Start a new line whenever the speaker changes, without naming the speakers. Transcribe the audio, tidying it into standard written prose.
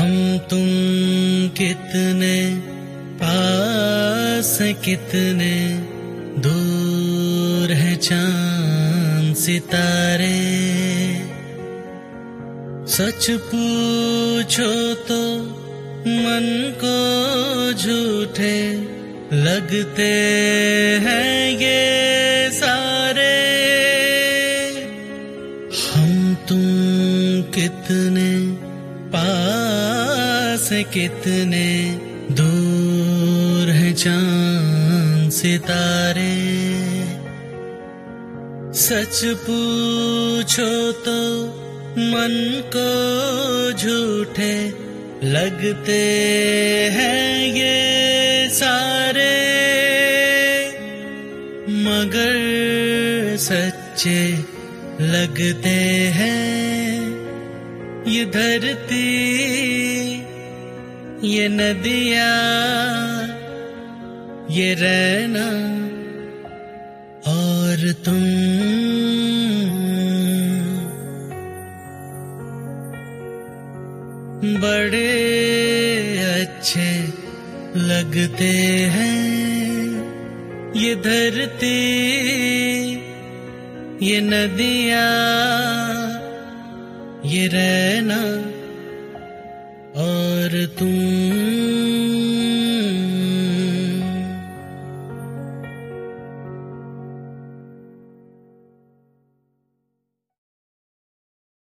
हम तुम कितने पास हैं, कितने दूर है चांद सितारे। सच पूछो तो मन को झूठे लगते हैं ये सारे। हम तुम कितने पास है, कितने दूर है चांद सितारे। सच पूछो तो मन को झूठे लगते हैं ये सारे, मगर सच्चे लगते हैं ये धरती, ये नदियाँ, ये रहना और तुम। बड़े अच्छे लगते हैं ये धरती, ये नदियाँ, ये रहना और तुम।